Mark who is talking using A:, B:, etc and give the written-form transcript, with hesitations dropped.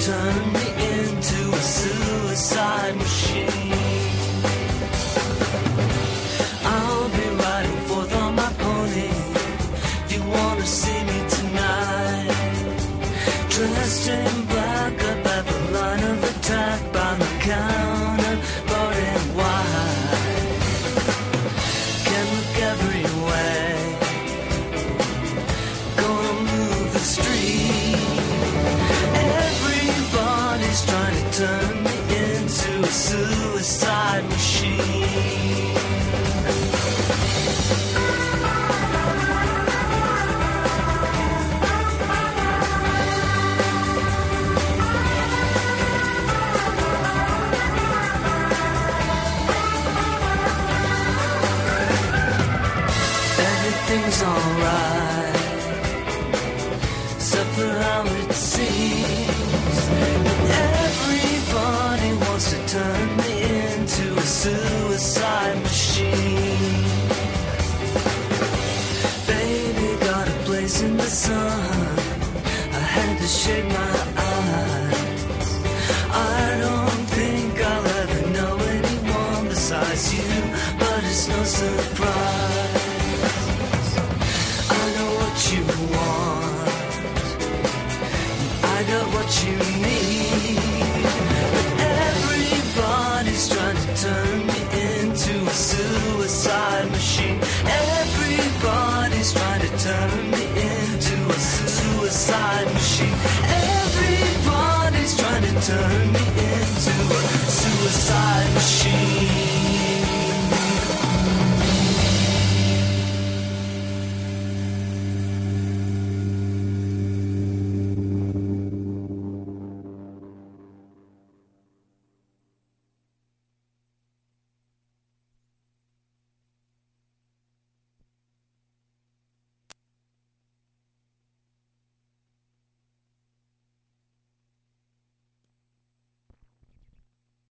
A: turn me into a suicide machine. I'll be riding forth on my pony. If you wanna see me tonight, dressed in black up at the line of attack, by the counter, bought in white. Can look every way, gonna move the street. Everybody's trying to turn me into a suicide machine. Everything's alright, except for how it seems. Everybody wants to turn me into a suicide machine. Baby got a place in the sun, I had to shade my eyes. I don't think I'll ever know anyone besides you, but it's no surprise. You want, I got what you need, but everybody's trying to turn me into a suicide machine. Everybody's trying to turn me into a suicide machine. Everybody's trying to turn me